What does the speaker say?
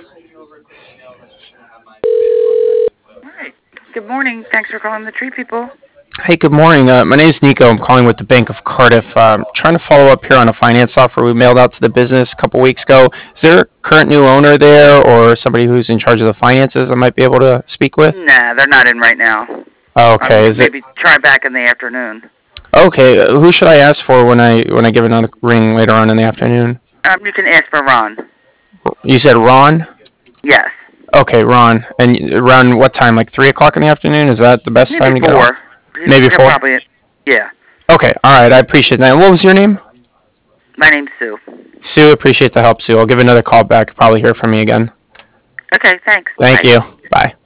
Hi. Good morning. Thanks for calling the Tree People. Hey, good morning. My name is Nico. I'm calling with the Bank of Cardiff. Trying to follow up here on a finance offer we mailed out to the business a couple weeks ago. Is there a current new owner there or somebody who's in charge of the finances I might be able to speak with? Nah, they're not in right now. Okay, is it Maybe try back in the afternoon. okay? Who should I ask for when I give another ring later on in the afternoon? You can ask for Ron. You said Ron. Yes. Okay, Ron. And around what time? Like 3 o'clock in the afternoon? Is that the best Maybe time to get on? four. Maybe He'll four. probably. Yeah. Okay, all right. I appreciate that. What was your name? My name's Sue. Sue. Appreciate the help, Sue. I'll give another call back. Probably hear from me again. Okay. Thanks. Thank Bye. you. Bye.